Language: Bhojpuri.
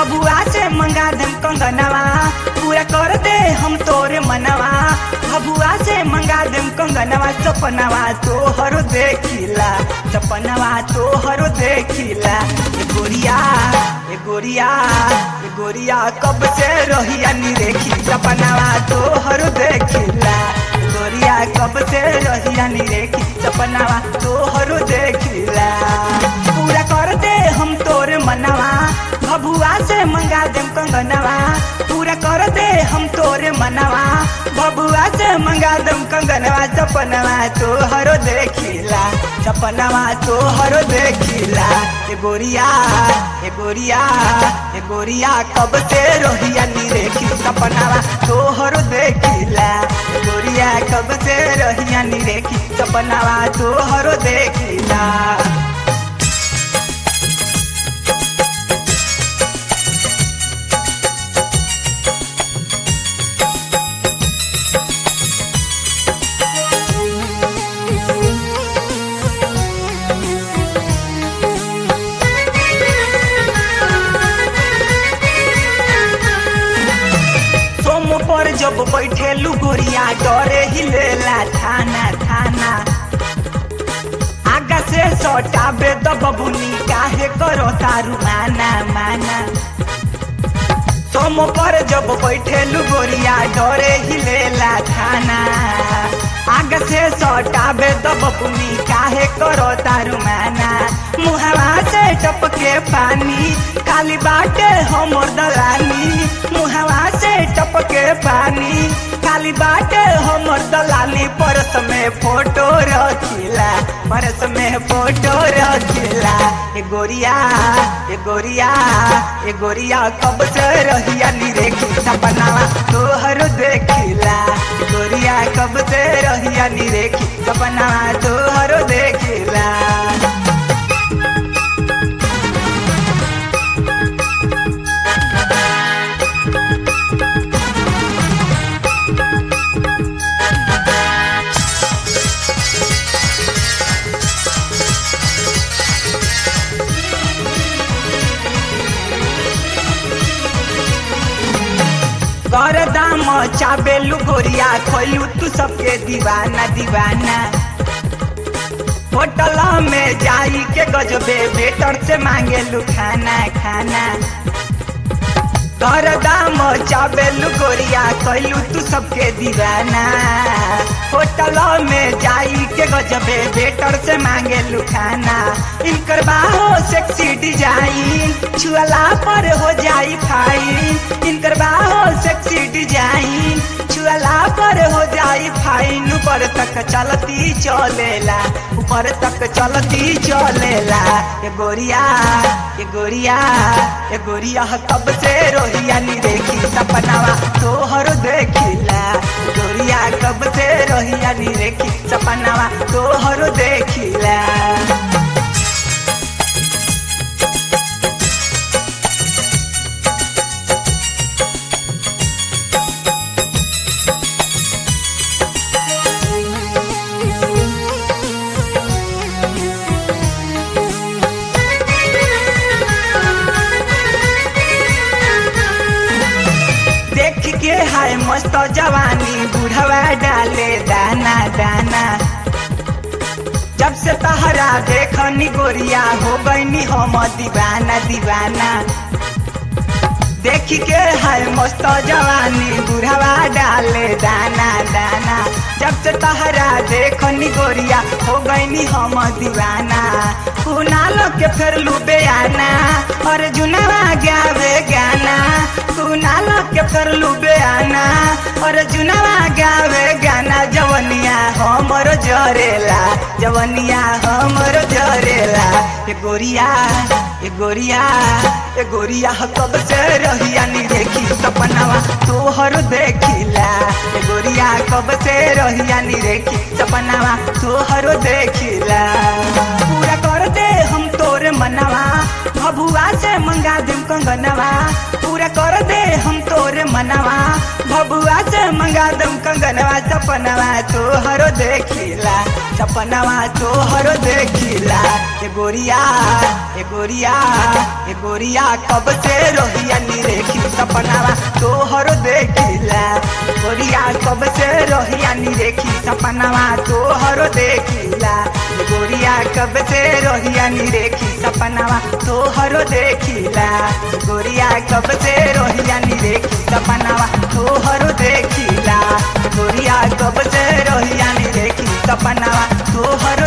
भभुआ से मंगा देम कंगनवा पूरा कर दे हम तोरे मनवा भभुआ से मंगा देम कंगनवा सपनवा तोहरो देखिला सपनवा तोहरो देखिला ए गोरिया ए गोरिया ए गोरिया कब से रहिया निरेखी सपनवा तोहरो देखिला गोरिया कब से रहिया निरेखी सपनवा तोहरो देखिला पूरा कर दे हम तोरे मनवा भभुआ से मंगा देम कंगनवा पूरा कर दे हम तोरे मनवा भभुआ से मंगा देम कंगनवा सपनवा तोहरो देखिला सपनवा तोहरो देखिला ए गोरिया ए गोरिया ए गोरिया कब से रहिया निरेखी सपनवा तोहरो देखिला ए गोरिया कब से रहिया निरेखी सपनवा तोहरो देखिला पर जब बैठेलू गोरिया डरे हिलेला थाना थाना आगा से सटाबे तो बबुनी काहे करो तारू माना माना तुम पर जब बैठेलू गोरिया डरे हिलेला थाना आगा से सटाबे तो बबुनी काहे करो तारू माना मुहवा से टपके पानी काली बाटे हमर दलानी मुहवा से टपके पानी काली बाटे हमर दलाली परस में फोटो रखिला परस में फोटो रखिला ए गोरिया ए गोरिया ए गोरिया कब से रहिया निरेखी सपनावा तोहरो देखिला ए गोरिया कब से रहिया निरेखी सपनावा तोहरो देखिला कर दाम चाबेलू गोरिया खोलू तू सबके दीवाना दीवाना होटल में जाई के गजबे बेटर से मांगेलू खाना खाना कर दाम चाबेलू गोरिया खोलू तू सबके दीवाना होटल में जाई के गजबे बेटर से मांगेलू खाना इनकर बाहो सेक्सी डिजाइन छुअला पर हो जाई फाइन इनकर बाहो सेक्सी डिजाइन छुअला पर हो जाई फाइन ऊपर तक चलती चलेला ऊपर तक चलती चलेला ए गोरिया ए गोरिया ए गोरिया कब से रोहिया निरेखी सपनावा तोहरो देखिला गोरिया कब से रोहिया निरेखी सपनावा तोहरो देखिला के हाय मस्त जवानी बुढ़वा डाले दाना दाना जब से तहरा देखनी गोरिया हो गईनी हम दीवाना दीवाना देखी के हाय मस्त जवानी बुढ़वा डाले दाना दाना जब से तहरा देखनी गोरिया हो गईनी हम दीवाना कुनाल के फिर लुबे आना और जुनवा गावे गाना कुनाल के फिर लुबे आना और जुनवा गावे गाना जवनिया हमर जरेला जवनिया हमर जरेला ए गोरिया ए गोरिया ए गोरिया कब से रहिया निरेखी सपनावा तोहरो देखिला ए गोरिया कब से रहिया निरेखी सपनावा तोहरो देखिला पूरा कर दे हम तोरे मनवा भभुआ से मंगा देम कंगनवा पूरा कर दे हम तोरे मनवा भभुआ से मंगा देम कंगनवा सपनवा तोहरो देखिला सपनवा तोहरो देखिला ए गोरिया ए गोरिया ए गोरिया कब से रोहिया निरेखी सपनवा तोहरो देखिला गोरिया कब से रोहिया निरेखी सपनवा तोहरो देखिला गोरिया कब से रोहिया निरेखी सपनवा तोहरो देखिला गोरिया कब से रोहिया निरेखी सपनवा तोहरो देखिला गोरिया कब से रोहिया निरेखी सपनवा तोहरो